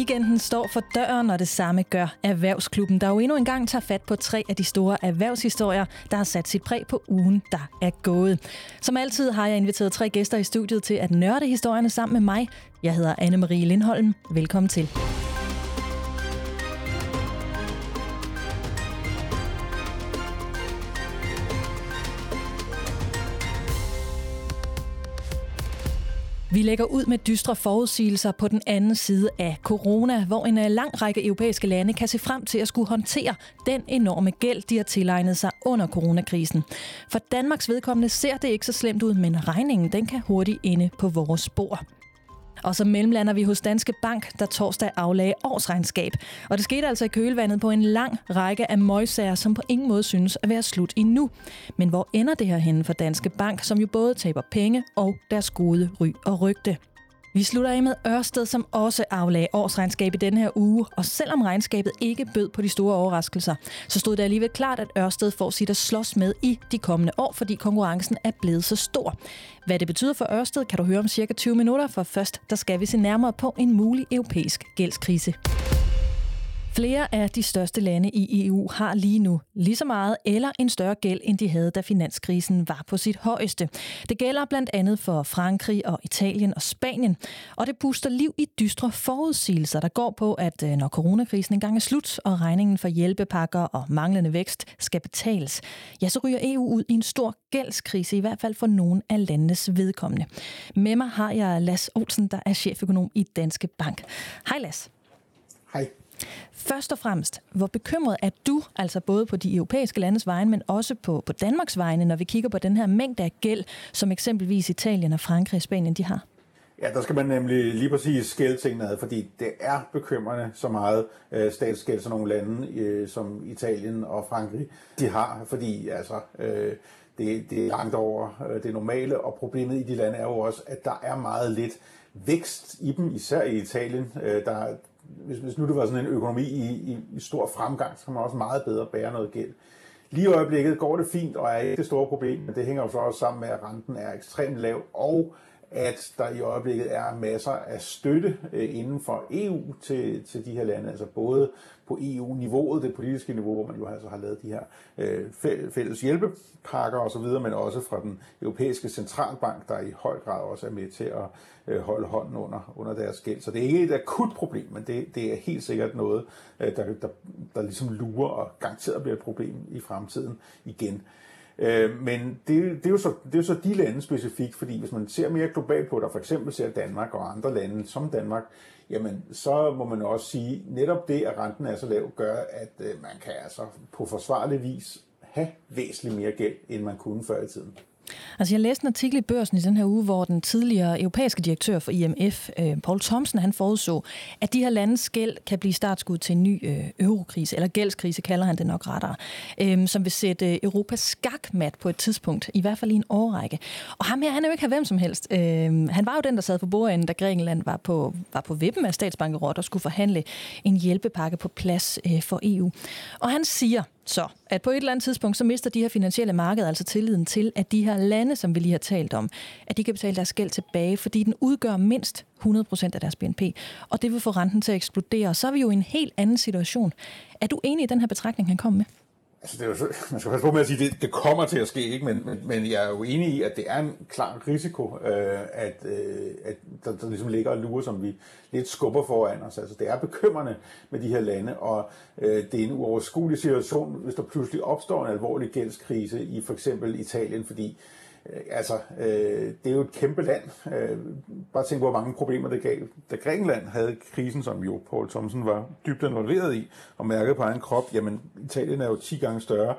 Weekenden står for døren, og det samme gør Erhvervsklubben, der jo endnu engang tager fat på 3 af de store erhvervshistorier, der har sat sit præg på ugen, der er gået. Som altid har jeg inviteret 3 gæster i studiet til at nørde historierne sammen med mig. Jeg hedder Anne-Marie Lindholm. Velkommen til. Vi lægger ud med dystre forudsigelser på den anden side af corona, hvor en lang række europæiske lande kan se frem til at skulle håndtere den enorme gæld, de har tilegnet sig under coronakrisen. For Danmarks vedkommende ser det ikke så slemt ud, men regningen den kan hurtigt ende på vores bord. Og så mellemlander vi hos Danske Bank, der torsdag aflagde årsregnskab. Og det skete altså i kølvandet på en lang række af møgsager, som på ingen måde synes at være slut endnu. Men hvor ender det her henne for Danske Bank, som jo både taber penge og deres gode ry og rygte? Vi slutter af med Ørsted, som også aflagde årsregnskab i denne her uge. Og selvom regnskabet ikke bød på de store overraskelser, så stod det alligevel klart, at Ørsted får sit at slås med i de kommende år, fordi konkurrencen er blevet så stor. Hvad det betyder for Ørsted, kan du høre om cirka 20 minutter, for først der skal vi se nærmere på en mulig europæisk gældskrise. Flere af de største lande i EU har lige nu lige så meget eller en større gæld, end de havde, da finanskrisen var på sit højeste. Det gælder blandt andet for Frankrig og Italien og Spanien, og det puster liv i dystre forudsigelser, der går på, at når coronakrisen engang er slut, og regningen for hjælpepakker og manglende vækst skal betales, ja, så ryger EU ud i en stor gældskrise, i hvert fald for nogle af landenes vedkommende. Med mig har jeg Lass Olsen, der er cheføkonom i Danske Bank. Hej Lass. Hej. Først og fremmest, hvor bekymret er du, altså både på de europæiske landes vegne, men også på Danmarks vegne, når vi kigger på den her mængde af gæld, som eksempelvis Italien og Frankrig og Spanien, de har? Ja, der skal man nemlig lige præcis skille tingene ad, fordi det er bekymrende så meget statsgæld, som nogle lande som Italien og Frankrig, de har, fordi altså, det er langt over det normale, og problemet i de lande er jo også, at der er meget lidt vækst i dem, især i Italien. Hvis nu det var sådan en økonomi i stor fremgang, så kan man også meget bedre bære noget gæld. Lige i øjeblikket går det fint, og er ikke det store problem, men det hænger jo så også sammen med, at renten er ekstremt lav, og at der i øjeblikket er masser af støtte inden for EU til de her lande, altså både på EU-niveauet, det politiske niveau, hvor man jo altså har lavet de her fælles hjælpepakker osv., men også fra den europæiske centralbank, der i høj grad også er med til at holde hånden under deres gæld. Så det er ikke et akut problem, men det er helt sikkert noget, der ligesom lurer og garanteret bliver et problem i fremtiden igen. Men det er jo så de lande specifikt, fordi hvis man ser mere globalt på, der for eksempel ser Danmark og andre lande som Danmark, jamen så må man også sige, netop det, at renten er så lav, gør, at man kan altså på forsvarlig vis have væsentligt mere gæld, end man kunne før i tiden. Altså jeg læste en artikel i Børsen i den her uge, hvor den tidligere europæiske direktør for IMF, Poul Thomsen, han forudså, at de her landes gæld kan blive startskud til en ny eurokrise, eller gældskrise kalder han det nok rettere, som vil sætte Europa skakmat på et tidspunkt, i hvert fald i en årrække. Og ham her, han er jo ikke hvem som helst. Han var jo den, der sad på bordenden, da Grækenland var på vippen af statsbankerot og skulle forhandle en hjælpepakke på plads for EU. Og han siger så, at på et eller andet tidspunkt, så mister de her finansielle markeder altså tilliden til, at de her lande, som vi lige har talt om, at de kan betale deres gæld tilbage, fordi den udgør mindst 100% af deres BNP, og det vil få renten til at eksplodere. Så er vi jo i en helt anden situation. Er du enig i den her betragtning, han kom med? Altså, det er jo, man skal passe på med at sige, at det kommer til at ske, ikke? Men jeg er jo enig i, at det er en klar risiko, at der ligesom ligger og lurer, som vi lidt skubber foran os. Altså, det er bekymrende med de her lande, og det er en uoverskuelig situation, hvis der pludselig opstår en alvorlig gældskrise i for eksempel Italien, fordi det er jo et kæmpe land. Bare tænk, hvor mange problemer det gav, da Grækenland havde krisen, som jo Poul Thomsen var dybt involveret i og mærkede på egen krop. Jamen, Italien er jo 10 gange større,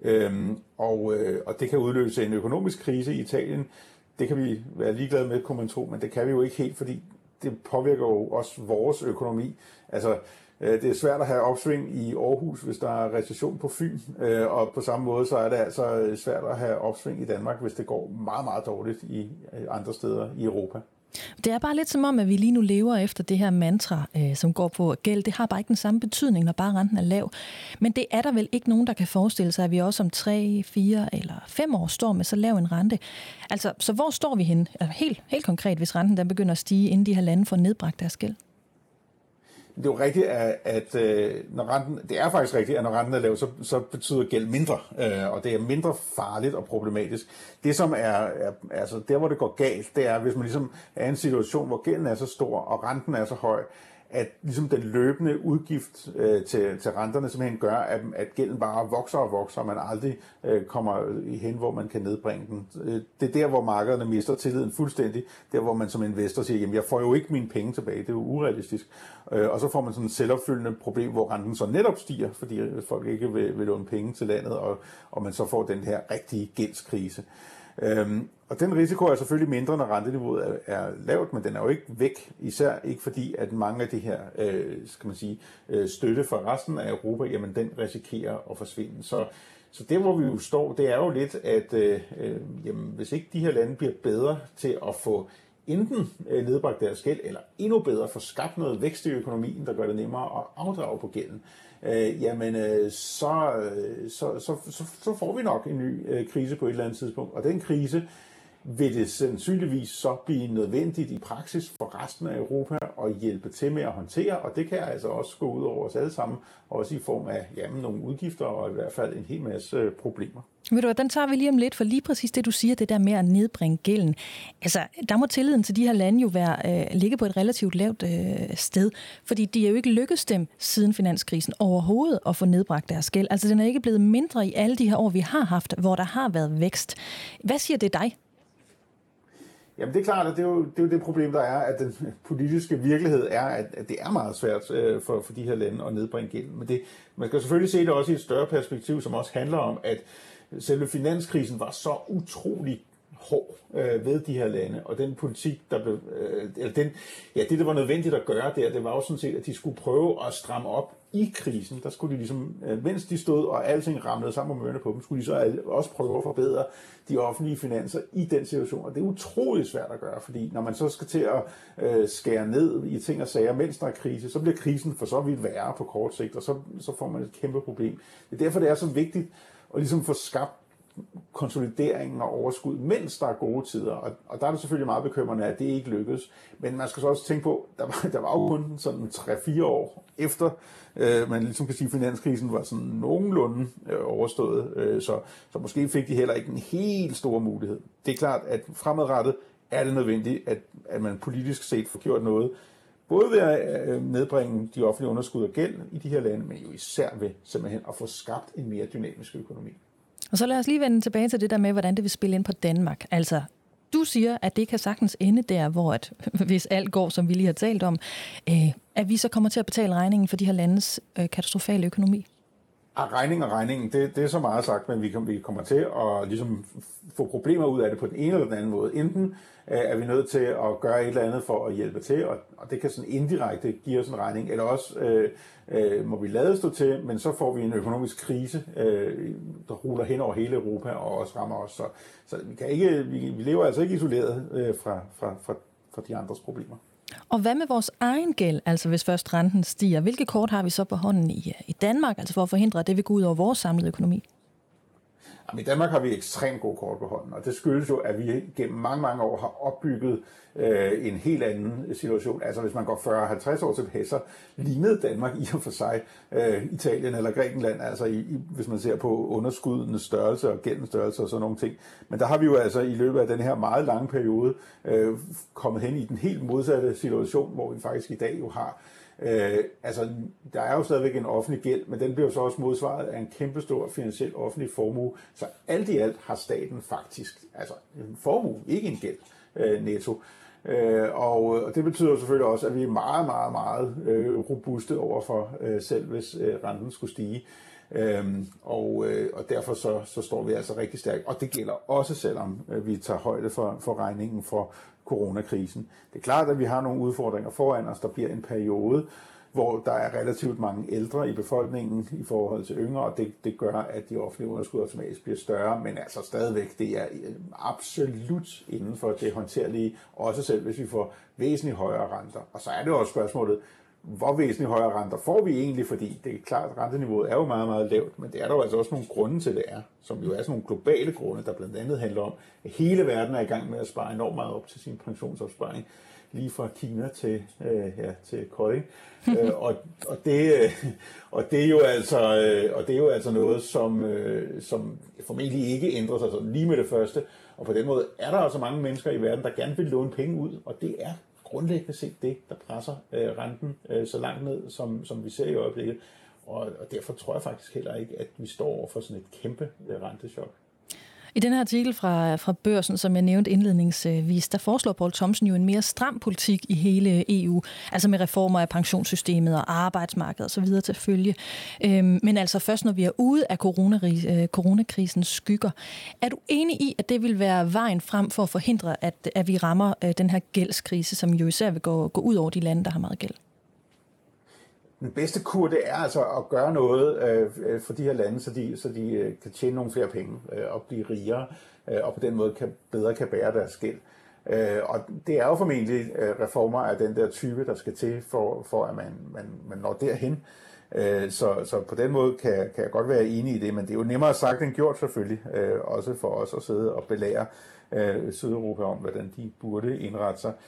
og det kan udløse en økonomisk krise i Italien. Det kan vi være ligeglade med, kunne man tro, men det kan vi jo ikke helt, fordi det påvirker jo også vores økonomi. Altså, det er svært at have opsving i Aarhus, hvis der er recession på Fyn, og på samme måde så er det altså svært at have opsving i Danmark, hvis det går meget, meget dårligt i andre steder i Europa. Det er bare lidt som om, at vi lige nu lever efter det her mantra, som går på gæld. Det har bare ikke den samme betydning, når bare renten er lav. Men det er der vel ikke nogen, der kan forestille sig, at vi også om 3, 4 eller 5 år står med så lav en rente. Altså, så hvor står vi henne? Helt konkret, hvis renten den begynder at stige, inden de her lande får nedbragt deres gæld? Det er jo rigtigt, at når renten, det er faktisk rigtigt, at når renten er lav, så betyder gæld mindre, og det er mindre farligt og problematisk. Det som er altså der, hvor det går galt, det er, hvis man ligesom er i en situation, hvor gælden er så stor, og renten er så høj, at ligesom den løbende udgift til renterne simpelthen gør, at gælden bare vokser og vokser, og man aldrig kommer hen, hvor man kan nedbringe den. Det er der, hvor markederne mister tilliden fuldstændig. Der, hvor man som investor siger, jamen jeg får jo ikke mine penge tilbage, det er jo urealistisk. Og så får man sådan et selvopfyldende problem, hvor renten så netop stiger, fordi folk ikke vil låne penge til landet, og man så får den her rigtige gældskrise. Og den risiko er selvfølgelig mindre, når renteniveauet er lavt, men den er jo ikke væk, især ikke fordi, at mange af de her skal man sige, støtte fra resten af Europa, jamen den risikerer at forsvinde. Så det, hvor vi jo står, det er jo lidt, at jamen, hvis ikke de her lande bliver bedre til at få enten nedbragt deres gæld, eller endnu bedre få skabt noget vækst i økonomien, der gør det nemmere at afdrage på gælden, jamen så får vi nok en ny krise på et eller andet tidspunkt. Og den krise vil det sandsynligvis så blive nødvendigt i praksis for resten af Europa at hjælpe til med at håndtere, og det kan altså også gå ud over os alle sammen, også i form af nogle udgifter og i hvert fald en hel masse problemer. Ved du, den tager vi lige om lidt, for lige præcis det, du siger, det der med at nedbringe gælden. Altså, der må tilliden til de her lande jo ligge på et relativt lavt sted, fordi de er jo ikke lykkedes dem siden finanskrisen overhovedet at få nedbragt deres gæld. Altså, den er ikke blevet mindre i alle de her år, vi har haft, hvor der har været vækst. Hvad siger det dig? Jamen det er klart, at det er jo det problem, der er, at den politiske virkelighed er, at det er meget svært for de her lande at nedbringe gælden. Men man skal selvfølgelig se det også i et større perspektiv, som også handler om, at selve finanskrisen var så utrolig hård ved de her lande, og den politik, der blev, det var nødvendigt at gøre der, det var jo sådan set, at de skulle prøve at stramme op i krisen. Der skulle de ligesom, mens de stod, og alting ramlede sammen med mørene på dem, skulle de så også prøve at forbedre de offentlige finanser i den situation. Og det er utroligt svært at gøre, fordi når man så skal til at skære ned i ting og sager, mens der er krise, så bliver krisen for så vidt værre på kort sigt, og så får man et kæmpe problem. Det er derfor, det er så vigtigt at ligesom få skabt konsolideringen og overskud, mens der er gode tider. Og der er det selvfølgelig meget bekymrende, at det ikke lykkes. Men man skal så også tænke på, der var jo kun sådan 3-4 år efter, man ligesom kan sige, at finanskrisen var sådan nogenlunde overstået. Så måske fik de heller ikke en helt stor mulighed. Det er klart, at fremadrettet er det nødvendigt, at man politisk set får gjort noget, både ved at nedbringe de offentlige underskud og gæld i de her lande, men jo især ved simpelthen at få skabt en mere dynamisk økonomi. Og så lad os lige vende tilbage til det der med, hvordan det vil spille ind på Danmark. Altså, du siger, at det kan sagtens ende der, hvor at, hvis alt går, som vi lige har talt om, at vi så kommer til at betale regningen for de her landes katastrofale økonomi. Regningen, det er så meget sagt, men vi kommer til at ligesom få problemer ud af det på den ene eller den anden måde. Enten er vi nødt til at gøre et eller andet for at hjælpe til, og det kan sådan indirekte give os en regning, eller også må vi lade stå til, men så får vi en økonomisk krise, der ruller hen over hele Europa og også rammer os. Så vi lever altså ikke isoleret fra de andres problemer. Og hvad med vores egen gæld, altså hvis først renten stiger? Hvilke kort har vi så på hånden i Danmark, altså for at forhindre, at det vil gå ud over vores samlede økonomi? Jamen, i Danmark har vi ekstremt gode kort på hånden, og det skyldes jo, at vi gennem mange år har opbygget en helt anden situation. Altså hvis man går 40-50 år tilbage, så lignede Danmark i og for sig Italien eller Grækenland, altså hvis man ser på underskuddenes størrelse og gældens størrelse og sådan nogle ting. Men der har vi jo altså i løbet af den her meget lange periode kommet hen i den helt modsatte situation, hvor vi faktisk i dag jo har der er jo stadigvæk en offentlig gæld, men den bliver jo så også modsvaret af en kæmpestor finansiel offentlig formue. Så alt i alt har staten faktisk en formue, ikke en gæld netto. Og det betyder jo selvfølgelig også, at vi er meget, meget, meget robuste overfor selv, hvis renten skulle stige. Og derfor så står vi altså rigtig stærkt. Og det gælder også, selvom vi tager højde for regningen for coronakrisen. Det er klart, at vi har nogle udfordringer foran os. Der bliver en periode, hvor der er relativt mange ældre i befolkningen i forhold til yngre, og det gør, at de offentlige underskud automatisk bliver større, men altså stadigvæk, det er absolut inden for det håndterlige, også selv hvis vi får væsentligt højere renter. Og så er det også spørgsmålet, hvor væsentligt højere renter får vi egentlig, fordi det er klart, at renteniveauet er jo meget, meget lavt, men det er der jo altså også nogle grunde til, det er, som jo er sådan nogle globale grunde, der blandt andet handler om, at hele verden er i gang med at spare enormt meget op til sin pensionsopsparing, lige fra Kina til Kolding. Og det er jo altså noget, som formentlig ikke ændrer sig sådan lige med det første. Og på den måde er der altså mange mennesker i verden, der gerne vil låne penge ud, og det er grundlæggende set det, der presser renten så langt ned, som vi ser i øjeblikket. Og derfor tror jeg faktisk heller ikke, at vi står over for sådan et kæmpe rentechok. I den her artikel fra Børsen, som jeg nævnte indledningsvis, der foreslår Poul Thomsen jo en mere stram politik i hele EU, altså med reformer af pensionssystemet og arbejdsmarkedet osv. til følge. Men altså først, når vi er ude af coronakrisens skygger. Er du enig i, at det vil være vejen frem for at forhindre, at vi rammer den her gældskrise, som jo især vil gå ud over de lande, der har meget gæld? Den bedste kur, det er altså at gøre noget for de her lande, så de kan tjene nogle flere penge og blive rigere, og på den måde bedre kan bære deres gæld. Og det er jo formentlig reformer af den der type, der skal til, for at man når derhen. Så på den måde kan jeg godt være enig i det, men det er jo nemmere sagt end gjort selvfølgelig, også for os at sidde og belære Sydeuropa om, hvordan de burde indrette sig.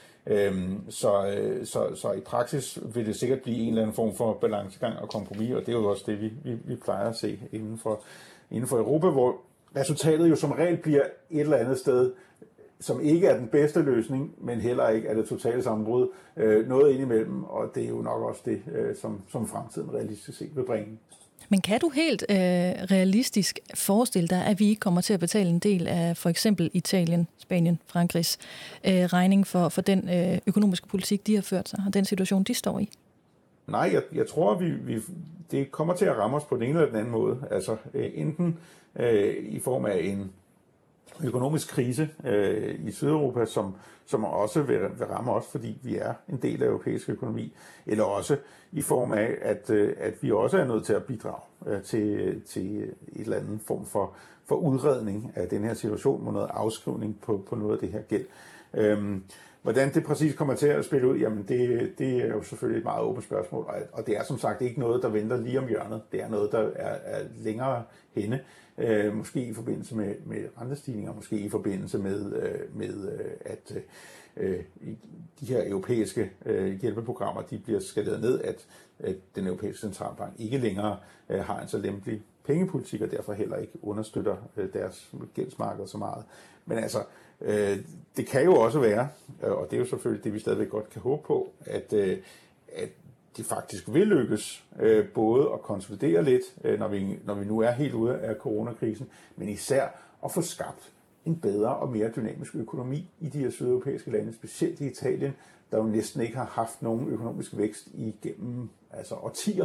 Så i praksis vil det sikkert blive en eller anden form for balancegang og kompromis, og det er jo også det, vi plejer at se inden for Europa, hvor resultatet jo som regel bliver et eller andet sted, som ikke er den bedste løsning, men heller ikke er det totale sammenbrud. Noget indimellem, og det er jo nok også det, som fremtiden realistisk set vil bringe. Men kan du helt realistisk forestille dig, at vi ikke kommer til at betale en del af for eksempel Italien, Spanien, Frankrigs regning for den økonomiske politik, de har ført sig, og den situation, de står i? Nej, jeg tror, det kommer til at ramme os på den ene eller den anden måde. Altså enten i form af en økonomisk krise i Sydeuropa, som også vil ramme os, fordi vi er en del af europæisk økonomi, eller også i form af, at vi også er nødt til at bidrage til et eller andet form for udredning af den her situation, med noget afskrivning på noget af det her gæld. Hvordan det præcis kommer til at spille ud, jamen det er jo selvfølgelig et meget åbent spørgsmål, og det er som sagt ikke noget, der venter lige om hjørnet. Det er noget, der er længere henne, måske i forbindelse med rentestigninger, måske i forbindelse med at de her europæiske hjælpeprogrammer, de bliver skaleret ned, at den europæiske centralbank ikke længere har en så lempelig pengepolitik, og derfor heller ikke understøtter deres gældsmarked så meget. Men altså, det kan jo også være, og det er jo selvfølgelig det, vi stadigvæk godt kan håbe på, at det faktisk vil lykkes både at konsolidere lidt, når vi nu er helt ude af coronakrisen, men især at få skabt en bedre og mere dynamisk økonomi i de her sydeuropæiske lande, specielt i Italien, der jo næsten ikke har haft nogen økonomisk vækst igennem årtier.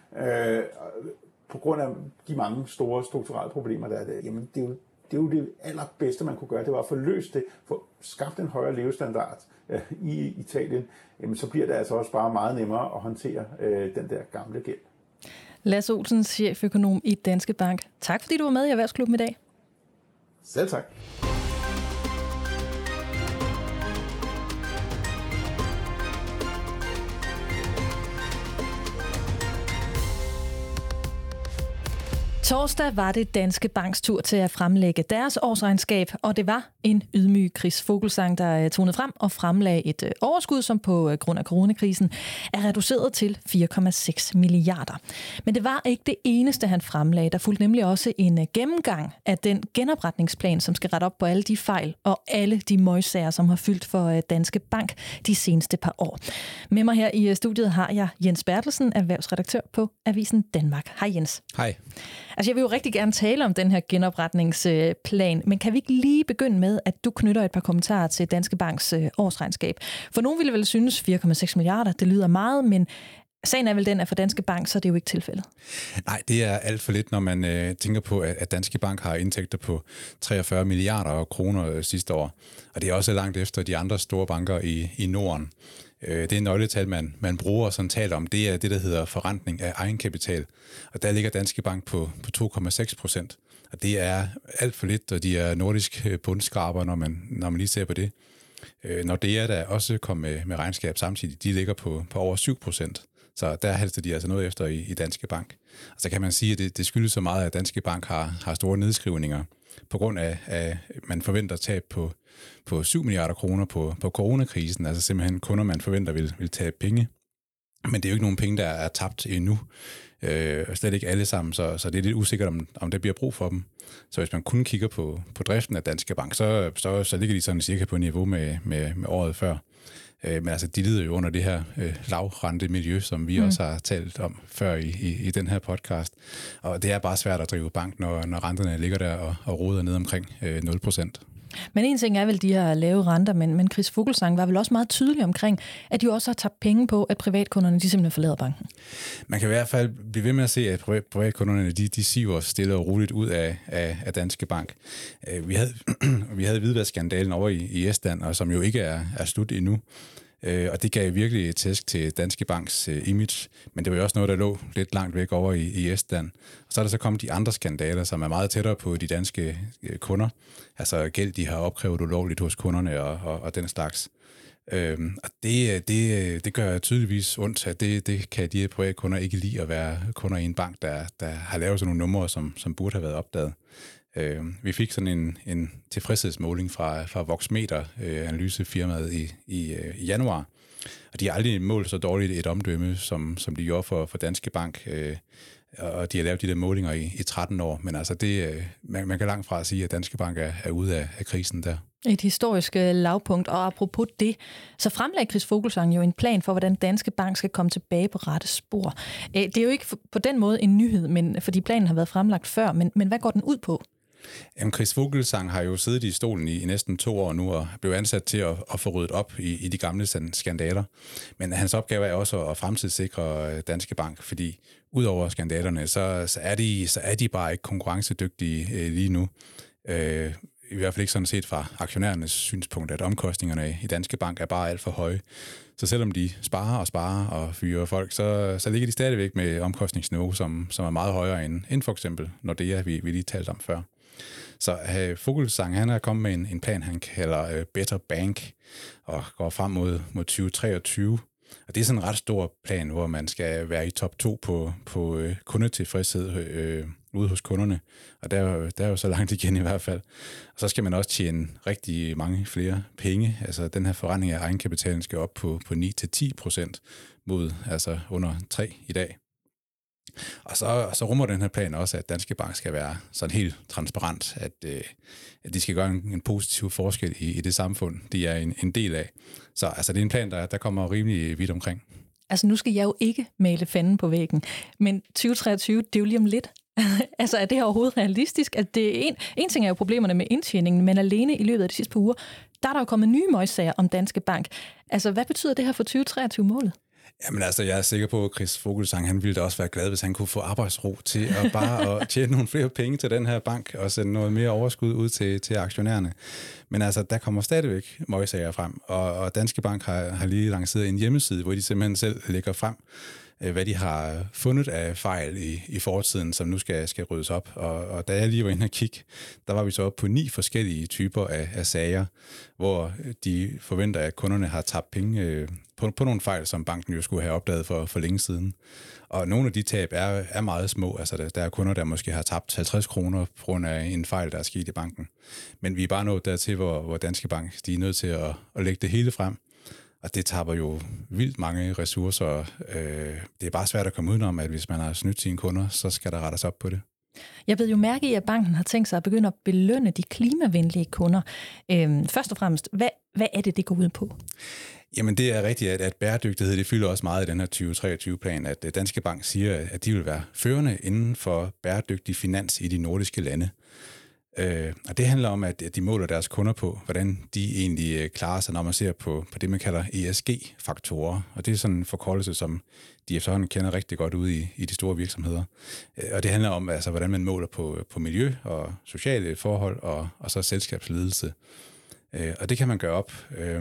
På grund af de mange store strukturelle problemer, der er der. Jamen, det er jo det allerbedste, man kunne gøre, det var at få løst det, få skabt en højere levestandard i Italien, jamen, så bliver det altså også bare meget nemmere at håndtere den der gamle gæld. Lasse Olsen, cheføkonom i Danske Bank. Tak fordi du var med i Erhvervsklubben i dag. Selv tak. Torsdag var det Danske Banks tur til at fremlægge deres årsregnskab, og det var en ydmyg Chris Fuglsang, der tonede frem og fremlagde et overskud, som på grund af coronakrisen er reduceret til 4,6 milliarder. Men det var ikke det eneste, han fremlagde. Der fulgte nemlig også en gennemgang af den genopretningsplan, som skal rette op på alle de fejl og alle de møgsager, som har fyldt for Danske Bank de seneste par år. Med mig her i studiet har jeg Jens Bertelsen, erhvervsredaktør på Avisen Danmark. Hej Jens. Hej. Altså, jeg vil jo rigtig gerne tale om den her genopretningsplan, men kan vi ikke lige begynde med, at du knytter et par kommentarer til Danske Banks årsregnskab? For nogen ville vel synes 4,6 milliarder, det lyder meget, men sagen er vel den, at for Danske Bank, så er det jo ikke tilfældet. Nej, det er alt for lidt, når man tænker på, at Danske Bank har indtægter på 43 milliarder kroner sidste år. Og det er også langt efter de andre store banker i Norden. Det er nøgletal, man bruger og sådan taler om. Det er det, der hedder forrentning af egenkapital. Og der ligger Danske Bank på 2,6%. Og det er alt for lidt, og de er nordisk bundskraber, når man lige ser på det. Når det er der også kommet med regnskab samtidig, de ligger på over 7%. Så der halster de altså noget efter i Danske Bank. Og så kan man sige, at det skyldes så meget, at Danske Bank har store nedskrivninger, på grund af, at man forventer tab på 7 milliarder kroner på coronakrisen. Altså simpelthen kunder, man forventer vil tabe penge. Men det er jo ikke nogen penge, der er tabt endnu. Slet ikke alle sammen, så det er lidt usikkert, om der bliver brug for dem. Så hvis man kun kigger på driften af Danske Bank, så ligger de sådan cirka på niveau med året før. Men altså, de lider jo under det her lavrente miljø, som vi også har talt om før i den her podcast. Og det er bare svært at drive bank, når renterne ligger der og roder ned omkring 0%. Men en ting er vel de her lave renter, men Chris Fuglsang var vel også meget tydelig omkring, at de også har tabt penge på, at privatkunderne de simpelthen forlader banken. Man kan i hvert fald blive ved med at se, at privatkunderne de siver stille og roligt ud af Danske Bank. Vi havde hvidvaskskandalen over i Estland, og som jo ikke er slut endnu. Og det gav virkelig et tæsk til Danske Banks image, men det var jo også noget, der lå lidt langt væk over i Estland. Og så er der så kommet de andre skandaler, som er meget tættere på de danske kunder. Altså gæld, de har opkrævet ulovligt hos kunderne og den slags. Og det gør tydeligvis ondt, at det kan de private kunder ikke lide at være kunder i en bank, der har lavet sådan nogle numre, som burde have været opdaget. Vi fik sådan en tilfredshedsmåling fra Voxmeter, analysefirmaet i januar, og de har aldrig målt så dårligt et omdømme, som de gjorde for Danske Bank, og de har lavet de der målinger i 13 år, men altså man kan langt fra at sige, at Danske Bank er ude af krisen der. Et historisk lavpunkt, og apropos det, så fremlagde Chris Fuglsang jo en plan for, hvordan Danske Bank skal komme tilbage på rette spor. Det er jo ikke på den måde en nyhed, fordi planen har været fremlagt før, men hvad går den ud på? Jamen, Chris Fuglsang har jo siddet i stolen i næsten 2 år nu og blev ansat til at få ryddet op i de gamle skandaler. Men hans opgave er også at fremtidssikre Danske Bank, fordi udover skandalerne, så er de bare ikke konkurrencedygtige lige nu. I hvert fald ikke sådan set fra aktionærernes synspunkt, at omkostningerne i Danske Bank er bare alt for høje. Så selvom de sparer og fyrer folk, så ligger de stadigvæk med omkostningsniveau, som er meget højere end for eksempel Nordea, vi lige talte om før. Så Fuglsang, han er kommet med en plan, han kalder Better Bank, og går frem mod 2023. Og det er sådan en ret stor plan, hvor man skal være i top 2 på kundetilfredshed ude hos kunderne. Og der er jo så langt igen i hvert fald. Og så skal man også tjene rigtig mange flere penge. Altså den her forrentning af egenkapitalen skal op på 9-10% mod altså under 3 i dag. Og så rummer den her plan også, at Danske Bank skal være sådan helt transparent, at de skal gøre en positiv forskel i det samfund, de er en del af. Så altså, det er en plan, der kommer rimelig vidt omkring. Altså nu skal jeg jo ikke male fanden på væggen, men 2023, det er jo lige om lidt. Altså er det her overhovedet realistisk? At det en ting er jo problemerne med indtjeningen, men alene i løbet af de sidste par uger, der er der jo kommet nye møgssager om Danske Bank. Altså hvad betyder det her for 2023-målet? Jamen altså, jeg er sikker på, at Chris Fuglsang, han ville da også være glad, hvis han kunne få arbejdsro til at bare at tjene nogle flere penge til den her bank og sende noget mere overskud ud til aktionærerne. Men altså, der kommer stadigvæk møgsager frem, og Danske Bank har lige lanceret en hjemmeside, hvor de simpelthen selv lægger frem, hvad de har fundet af fejl i fortiden, som nu skal ryddes op. Og da jeg lige var inde og kigge, der var vi så oppe på 9 forskellige typer af sager, hvor de forventer, at kunderne har tabt penge på nogle fejl, som banken jo skulle have opdaget for længe siden. Og nogle af de tab er meget små. Altså der er kunder, der måske har tabt 50 kroner på grund af en fejl, der er sket i banken. Men vi er bare nået dertil, hvor Danske Bank de er nødt til at lægge det hele frem. Og det taber jo vildt mange ressourcer. Det er bare svært at komme udenom, at hvis man har snydt sine kunder, så skal der rettes op på det. Jeg ved jo mærke i, at banken har tænkt sig at begynde at belønne de klimavenlige kunder. Først og fremmest, hvad er det går ud på? Jamen det er rigtigt, at bæredygtighed det fylder også meget i den her 2023-plan, at Danske Bank siger, at de vil være førende inden for bæredygtig finans i de nordiske lande. Og det handler om, at de måler deres kunder på, hvordan de egentlig klarer sig, når man ser på det, man kalder ESG-faktorer. Og det er sådan en forkortelse, som de efterhånden kender rigtig godt ude i de store virksomheder. Og det handler om, altså, hvordan man måler på miljø og sociale forhold og så selskabsledelse. Og det kan man gøre op.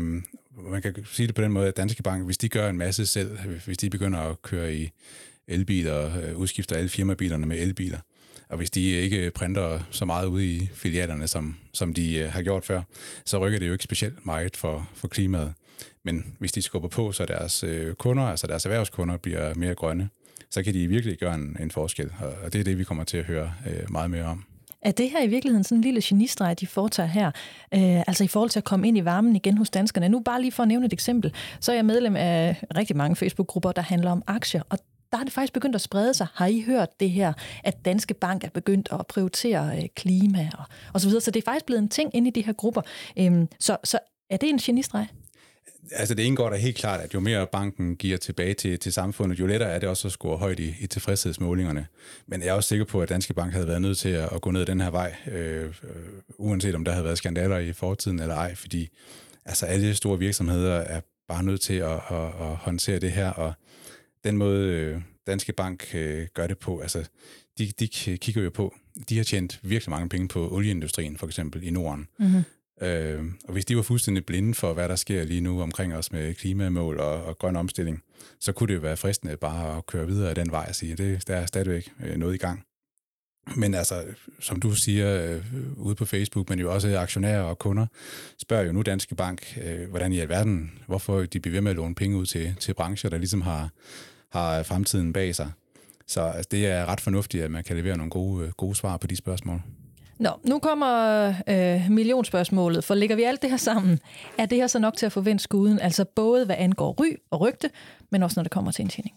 Man kan sige det på den måde, at Danske Bank, hvis de gør en masse selv, hvis de begynder at køre i elbiler og udskifter alle firmabilerne med elbiler, Og hvis de ikke printer så meget ude i filialerne, som de har gjort før, så rykker det jo ikke specielt meget for klimaet. Men hvis de skubber på, så deres kunder, altså deres erhvervskunder, bliver mere grønne, så kan de virkelig gøre en forskel. Og det er det, vi kommer til at høre meget mere om. Er det her i virkeligheden sådan en lille genistreg, de foretager her? Altså i forhold til at komme ind i varmen igen hos danskerne. Nu bare lige for at nævne et eksempel, så er jeg medlem af rigtig mange Facebook-grupper, der handler om aktier, og der er det faktisk begyndt at sprede sig. Har I hørt det her, at Danske Bank er begyndt at prioritere klima og så videre? Så det er faktisk blevet en ting inde i de her grupper. Så er det en genistreg? Altså det indgår da helt klart, at jo mere banken giver tilbage til samfundet, jo lettere er det også at score højt i tilfredshedsmålingerne. Men jeg er også sikker på, at Danske Bank havde været nødt til at gå ned den her vej, uanset om der havde været skandaler i fortiden eller ej, fordi altså alle store virksomheder er bare nødt til at håndtere det her, og den måde Danske Bank gør det på, altså de kigger jo på, de har tjent virkelig mange penge på olieindustrien, for eksempel i Norden. Mm-hmm. Og hvis de var fuldstændig blinde for, hvad der sker lige nu omkring os med klimamål og grøn omstilling, så kunne det jo være fristende bare at køre videre af den vej og sige, at der er stadigvæk noget i gang. Men altså, som du siger ude på Facebook, men jo også aktionærer og kunder, spørger jo nu Danske Bank, hvordan i alverden, hvorfor de bliver ved med at låne penge ud til brancher, der ligesom har fremtiden bag sig. Så altså, det er ret fornuftigt, at man kan levere nogle gode svar på de spørgsmål. Nå, nu kommer millionspørgsmålet, for lægger vi alt det her sammen, er det her så nok til at forvente skuden, altså både hvad angår ry og rygte, men også når det kommer til indtjening?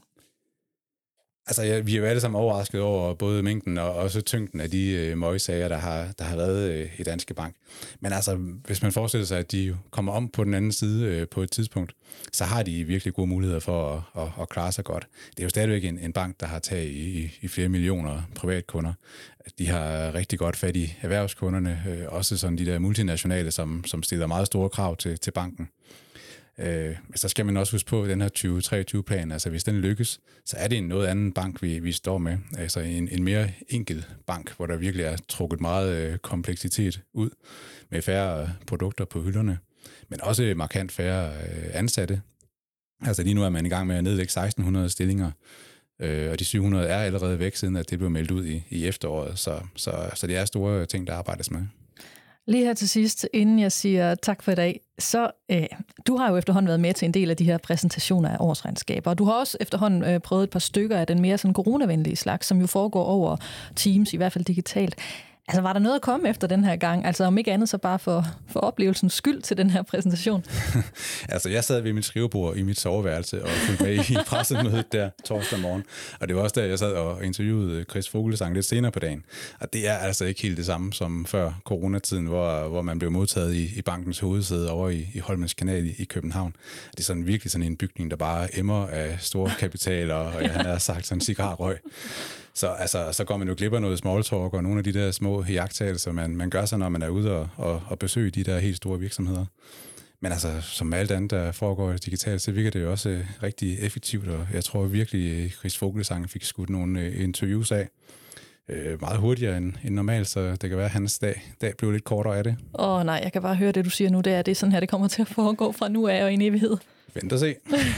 Altså, vi er jo alle sammen overrasket over både mængden og også tyngden af de møgsager, der har været i Danske Bank. Men altså, hvis man forestiller sig, at de kommer om på den anden side på et tidspunkt, så har de virkelig gode muligheder for at klare sig godt. Det er jo stadigvæk en bank, der har taget i flere millioner privatkunder. De har rigtig godt fat i erhvervskunderne, også sådan de der multinationale, som stiller meget store krav til banken. Så skal man også huske på den her 2023-plan, altså hvis den lykkes, så er det en noget anden bank, vi står med. Altså en mere enkel bank, hvor der virkelig er trukket meget kompleksitet ud, med færre produkter på hylderne, men også markant færre ansatte. Altså lige nu er man i gang med at nedlægge 1600 stillinger, og de 700 er allerede væk, siden at det blev meldt ud i efteråret, så det er store ting, der arbejdes med. Lige her til sidst, inden jeg siger tak for i dag, så du har jo efterhånden været med til en del af de her præsentationer af årsregnskaber, og du har også efterhånden prøvet et par stykker af den mere sådan coronavenlige slags, som jo foregår over Teams, i hvert fald digitalt. Altså, var der noget at komme efter den her gang? Altså, om ikke andet, så bare for oplevelsens skyld til den her præsentation? Altså, jeg sad ved mit skrivebord i mit soveværelse og fulgte med i pressemødet der torsdag morgen. Og det var også der, jeg sad og interviewede Chris Fuglesang lidt senere på dagen. Og det er altså ikke helt det samme som før coronatiden, hvor man blev modtaget i bankens hovedsæde over i Holmens Kanal i København. Det er sådan virkelig sådan en bygning, der bare emmer af store kapitaler, og han har sagt sådan en cigarrøg. Så altså, så går man jo glip af noget small talk og nogle af de der små jagttagelser, man gør sig, når man er ude og besøger de der helt store virksomheder. Men altså, som alt andet, der foregår digitalt, så virker det jo også rigtig effektivt, og jeg tror virkelig, Chris Fuglesang fik skudt nogle interviews af meget hurtigere end normalt, så det kan være, at hans dag blev lidt kortere af det. Nej, jeg kan bare høre det, du siger nu, det er sådan her, det kommer til at foregå fra nu af og i en evighed. Vent og se.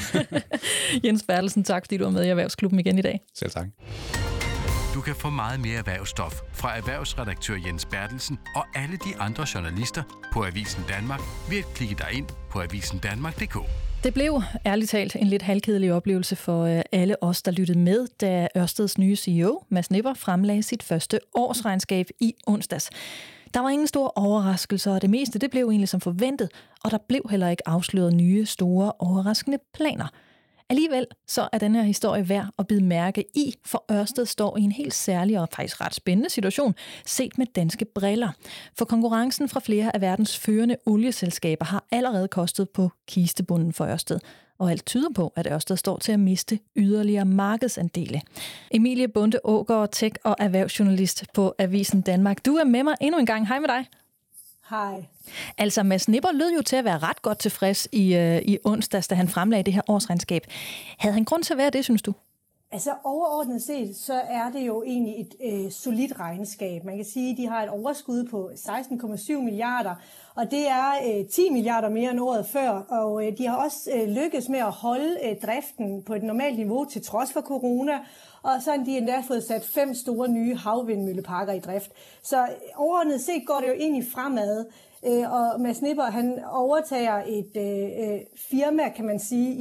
Jens Bertelsen, tak fordi du var med i Erhvervsklubben igen i dag. Selv tak. Du kan få meget mere erhvervsstof fra erhvervsredaktør Jens Bertelsen og alle de andre journalister på Avisen Danmark ved at klikke dig ind på avisendanmark.dk. Det blev ærligt talt en lidt halvkedelig oplevelse for alle os, der lyttede med, da Ørsteds nye CEO, Mads Nipper, fremlagde sit første årsregnskab i onsdags. Der var ingen store overraskelser, og det meste det blev egentlig som forventet, og der blev heller ikke afsløret nye, store, overraskende planer. Alligevel så er den her historie værd at bide mærke i, for Ørsted står i en helt særlig og faktisk ret spændende situation, set med danske briller. For konkurrencen fra flere af verdens førende olieselskaber har allerede kostet på kistebunden for Ørsted. Og alt tyder på, at Ørsted står til at miste yderligere markedsandele. Emilie Bonde Aagaard, tech- og erhvervsjournalist på Avisen Danmark. Du er med mig endnu en gang. Hej med dig. Hej. Altså, Mads Nipper lød jo til at være ret godt tilfreds i onsdags, da han fremlagde det her årsregnskab. Havde han grund til at være det, synes du? Altså overordnet set, så er det jo egentlig et solidt regnskab. Man kan sige, at de har et overskud på 16,7 milliarder, og det er 10 milliarder mere end året før. Og de har også lykkes med at holde driften på et normalt niveau til trods for corona. Og så har de endda fået sat 5 store nye havvindmølleparker i drift. Så overordnet set går det jo egentlig fremad. Og Mads Nipper, han overtager et firma, kan man sige,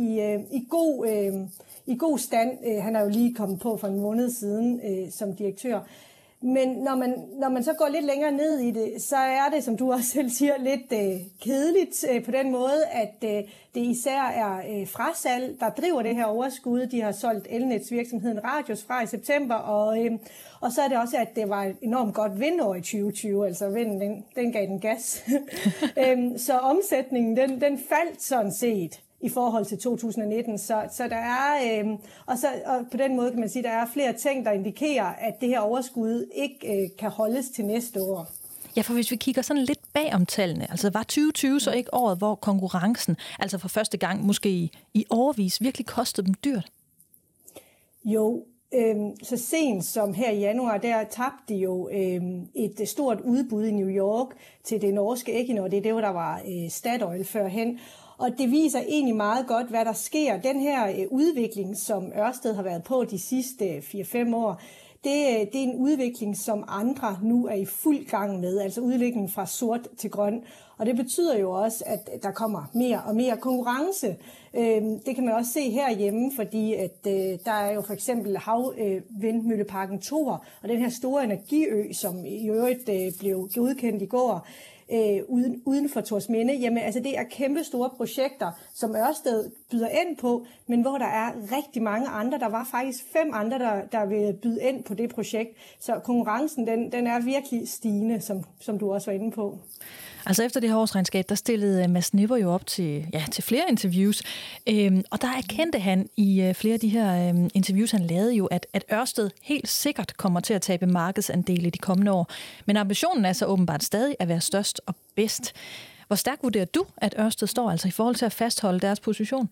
i god stand. Han er jo lige kommet på for en måned siden som direktør. Men når man så går lidt længere ned i det, så er det, som du også selv siger, lidt kedeligt på den måde, at det især er frasalg, der driver det her overskud. De har solgt Elnets virksomheden Radius fra i september, og så er det også, at det var et enormt godt vindår i 2020, altså vinden, den gav den gas. Så omsætningen, den faldt sådan set i forhold til 2019, så der er, og på den måde kan man sige, der er flere ting, der indikerer, at det her overskud ikke kan holdes til næste år. Ja, for hvis vi kigger sådan lidt bag om tallene, altså var 2020 så ikke året, hvor konkurrencen, altså for første gang måske i årevis, virkelig kostede dem dyrt? Jo, så sent som her i januar, der tabte de jo et stort udbud i New York til det norske Equinor, det er det, hvor der var Statoil førhen. Og det viser egentlig meget godt, hvad der sker. Den her udvikling, som Ørsted har været på de sidste 4-5 år, det er en udvikling, som andre nu er i fuld gang med, altså udviklingen fra sort til grøn. Og det betyder jo også, at der kommer mere og mere konkurrence. Det kan man også se herhjemme, fordi at, der er jo for eksempel havvindmølleparken Thor, og den her store energiø, som i øvrigt blev udkendt i går, uden for Thorsminde, jamen altså det er kæmpe store projekter, som Ørsted byder ind på, men hvor der er rigtig mange andre. Der var faktisk 5 andre, der vil byde ind på det projekt. Så konkurrencen, den er virkelig stigende, som du også var inde på. Altså efter det her årsregnskab, der stillede Mads Nipper jo op til flere interviews, og der erkendte han i flere af de her interviews, han lavede jo, at Ørsted helt sikkert kommer til at tabe markedsandele i de kommende år. Men ambitionen er så åbenbart stadig at være størst og bedst. Hvor stærkt vurderer du, at Ørsted står altså i forhold til at fastholde deres position?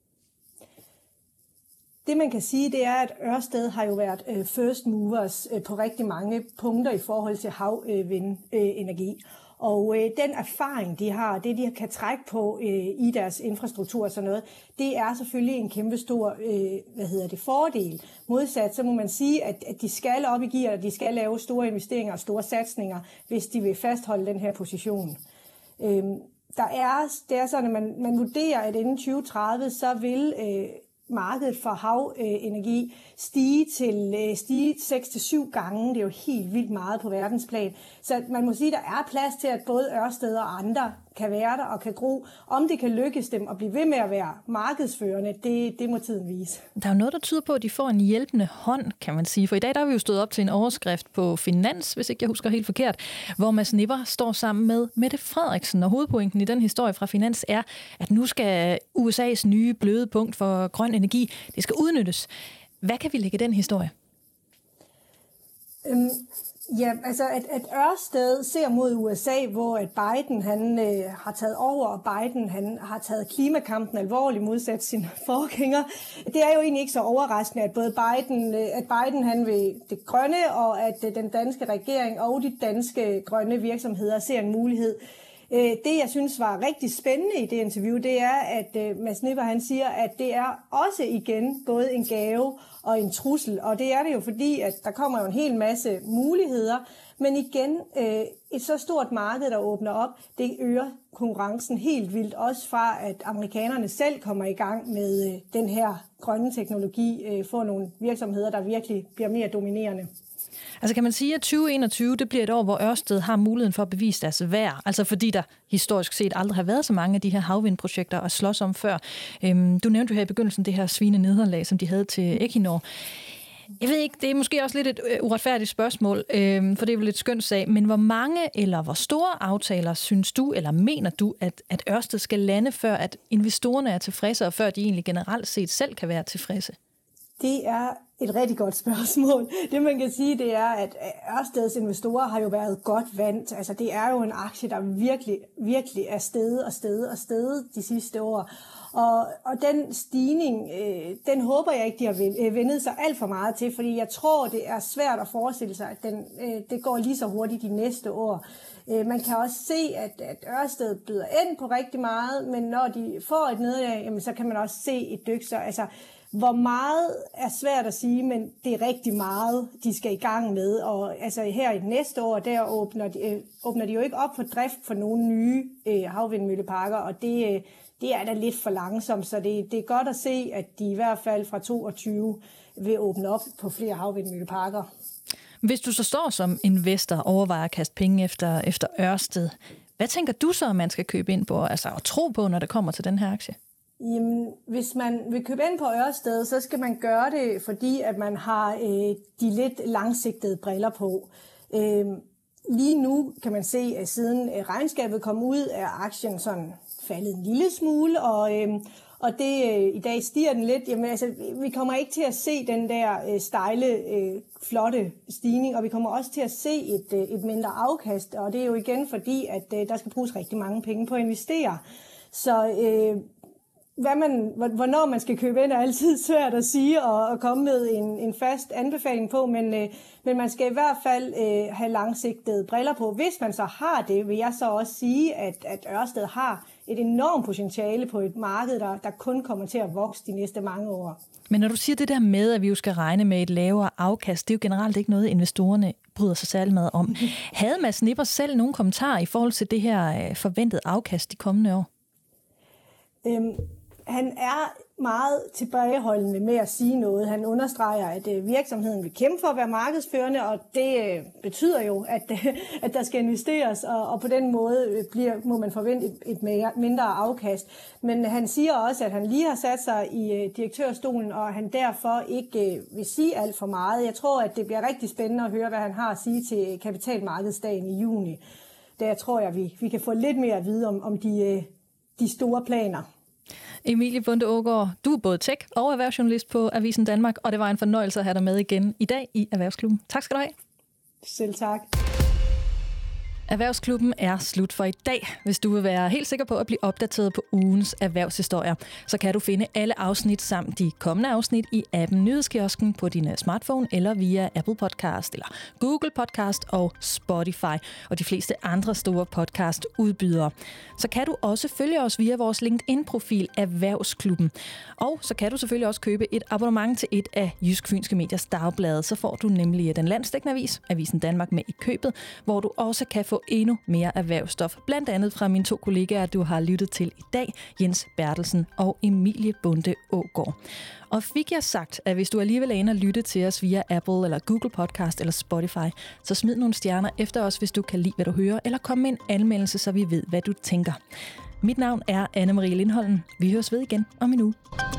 Det man kan sige, det er, at Ørsted har jo været first movers på rigtig mange punkter i forhold til havvindenergi. Og den erfaring, de har, det de kan trække på i deres infrastruktur og sådan noget, det er selvfølgelig en kæmpe stor fordel. Modsat, så må man sige, at de skal op i gear, og de skal lave store investeringer og store satsninger, hvis de vil fastholde den her position. Det er sådan, at man vurderer, at inden 2030, så vil markedet for havenergi stige 6-7 gange. Det er jo helt vildt meget på verdensplan. Så man må sige, at der er plads til, at både Ørsted og andre kan være der og kan gro. Om det kan lykkes dem at blive ved med at være markedsførende, det må tiden vise. Der er jo noget, der tyder på, at de får en hjælpende hånd, kan man sige. For i dag der er vi jo stået op til en overskrift på Finans, hvis ikke jeg husker helt forkert, hvor Mads Nipper står sammen med Mette Frederiksen. Og hovedpointen i den historie fra Finans er, at nu skal USA's nye bløde punkt for grøn energi, det skal udnyttes. Hvad kan vi lægge i den historie? Ja, altså at Ørsted ser mod USA, hvor at Biden han har taget over, og Biden han har taget klimakampen alvorligt modsat sin forgænger. Det er jo egentlig ikke så overraskende, at både Biden han vil det grønne, og at den danske regering og de danske grønne virksomheder ser en mulighed. Det, jeg synes var rigtig spændende i det interview, det er, at Mads Nipper han siger, at det er også igen både en gave og en trussel. Og det er det jo fordi, at der kommer jo en hel masse muligheder. Men igen, et så stort marked, der åbner op, det øger konkurrencen helt vildt. Også fra, at amerikanerne selv kommer i gang med den her grønne teknologi, får nogle virksomheder, der virkelig bliver mere dominerende. Altså kan man sige, at 2021 det bliver et år, hvor Ørsted har muligheden for at bevise deres værd. Altså fordi der historisk set aldrig har været så mange af de her havvindprojekter at slås om før. Du nævnte jo her i begyndelsen det her svinenederlag, som de havde til Equinor. Jeg ved ikke, det er måske også lidt et uretfærdigt spørgsmål, for det er jo lidt skønt sag. Men hvor mange eller hvor store aftaler synes du, eller mener du, at Ørsted skal lande, før at investorerne er tilfredse, og før de egentlig generelt set selv kan være tilfredse? Det er et rigtig godt spørgsmål. Det man kan sige, det er, at Ørsteds investorer har jo været godt vant. Altså det er jo en aktie, der virkelig er steget de sidste år. Og den stigning, den håber jeg ikke, de har vendet sig alt for meget til, fordi jeg tror, det er svært at forestille sig, at det går lige så hurtigt de næste år. Man kan også se, at Ørsted byder ind på rigtig meget, men når de får et nederlag, jamen, så kan man også se et dyk. Så altså, hvor meget er svært at sige, men det er rigtig meget, de skal i gang med. Og altså her i næste år, der åbner de jo ikke op for drift for nogle nye havvindmølleparker, og det er da lidt for langsomt, så det er godt at se, at de i hvert fald fra 2022 vil åbne op på flere havvindmølleparker. Hvis du så står som investor og overvejer at kaste penge efter Ørsted, hvad tænker du så, at man skal købe ind på, altså at tro på, når det kommer til den her aktie? Jamen, hvis man vil købe ind på Ørsted, så skal man gøre det, fordi at man har de lidt langsigtede briller på. Lige nu kan man se, at siden regnskabet kom ud, er aktien sådan faldet en lille smule, og det i dag stiger den lidt. Jamen, altså, vi kommer ikke til at se den der stejle, flotte stigning, og vi kommer også til at se et mindre afkast, og det er jo igen fordi, at der skal bruges rigtig mange penge på at investere. Så hvornår man skal købe ind, er altid svært at sige og komme med en fast anbefaling på, men man skal i hvert fald have langsigtede briller på. Hvis man så har det, vil jeg så også sige, at Ørsted har et enormt potentiale på et marked, der kun kommer til at vokse de næste mange år. Men når du siger det der med, at vi jo skal regne med et lavere afkast, det er jo generelt ikke noget, investorerne bryder sig særlig meget om. Havde Mads Nipper selv nogle kommentarer i forhold til det her forventede afkast de kommende år? Han er meget tilbageholdende med at sige noget. Han understreger, at virksomheden vil kæmpe for at være markedsførende, og det betyder jo, at der skal investeres, og på den måde må man forvente et mindre afkast. Men han siger også, at han lige har sat sig i direktørstolen, og han derfor ikke vil sige alt for meget. Jeg tror, at det bliver rigtig spændende at høre, hvad han har at sige til kapitalmarkedsdagen i juni. Der tror jeg, vi kan få lidt mere at vide om de store planer. Emilie Bonde Aagaard, du er både tech- og erhvervsjournalist på Avisen Danmark, og det var en fornøjelse at have dig med igen i dag i Erhvervsklubben. Tak skal du have. Selv tak. Erhvervsklubben er slut for i dag. Hvis du vil være helt sikker på at blive opdateret på ugens erhvervshistorier, så kan du finde alle afsnit samt de kommende afsnit i appen Nyhedskiosken på din smartphone eller via Apple Podcast eller Google Podcast og Spotify og de fleste andre store podcast-udbydere. Så kan du også følge os via vores LinkedIn-profil Erhvervsklubben. Og så kan du selvfølgelig også købe et abonnement til et af Jysk Fynske Mediers dagblade. Så får du nemlig den landsdækkende avis, Avisen Danmark, med i købet, hvor du også kan få endnu mere erhvervsstof. Blandt andet fra mine to kollegaer, du har lyttet til i dag, Jens Bertelsen og Emilie Bonde Aagaard. Og fik jeg sagt, at hvis du alligevel er inde og lytte til os via Apple eller Google Podcast eller Spotify, så smid nogle stjerner efter os, hvis du kan lide, hvad du hører, eller kom med en anmeldelse, så vi ved, hvad du tænker. Mit navn er Anne-Marie Lindholm. Vi høres ved igen om en uge.